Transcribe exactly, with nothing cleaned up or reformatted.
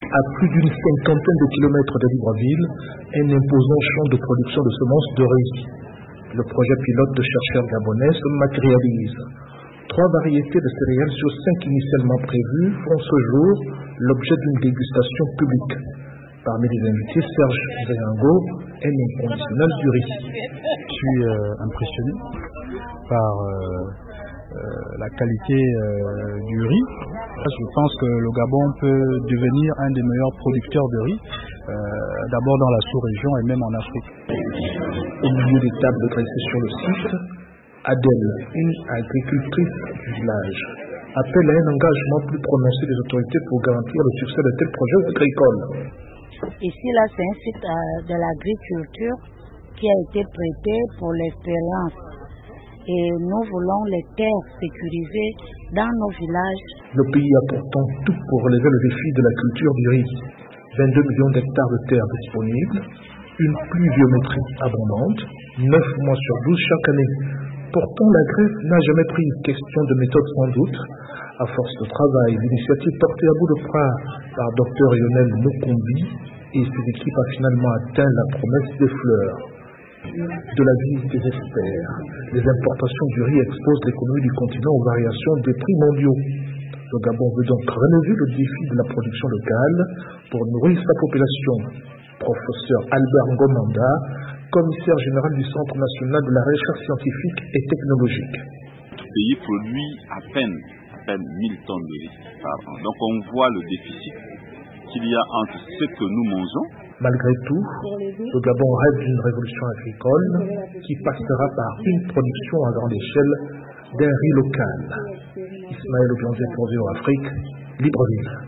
À plus d'une cinquantaine de kilomètres de Libreville, un imposant champ de production de semences de riz. Le projet pilote de chercheurs gabonais se matérialise. Trois variétés de céréales sur cinq initialement prévues font ce jour l'objet d'une dégustation publique. Parmi les invités, Serge Zayango, un inconditionnel du riz. Je suis euh, impressionné par euh, euh, la qualité euh, du riz. Je pense que le Gabon peut devenir un des meilleurs producteurs de riz, euh, d'abord dans la sous-région et même en Afrique. Au milieu des tables dressées sur le site, Adèle, une agricultrice du village, appelle à un engagement plus prononcé des autorités pour garantir le succès de tels projets agricoles. Ici, là, c'est un site euh, de l'agriculture qui a été prêté pour l'expérience. Et nous voulons les terres sécurisées dans nos villages. Le pays a pourtant tout pour relever le défi de la culture du riz. vingt-deux millions d'hectares de terres disponibles, une pluviométrie abondante, neuf mois sur douze chaque année. Pourtant, la greffe n'a jamais pris question de méthode sans doute. À force de travail, l'initiative portée à bout de bras par Dr Lionel Mukumbi et ses équipes a finalement atteint la promesse des fleurs. De la vie des experts, les importations du riz exposent l'économie du continent aux variations des prix mondiaux. Le Gabon veut donc relever le défi de la production locale pour nourrir sa population. Professeur Albert Ngomanda, commissaire général du Centre national de la recherche scientifique et technologique. Le pays produit à peine, à peine mille tonnes de riz par an. Donc on voit le déficit qu'il y a entre ce que nous mangeons. Malgré tout, le Gabon rêve d'une révolution agricole qui passera par une production à grande échelle d'un riz local. Ismaël Obianzé pour Véo Afrique, Libreville.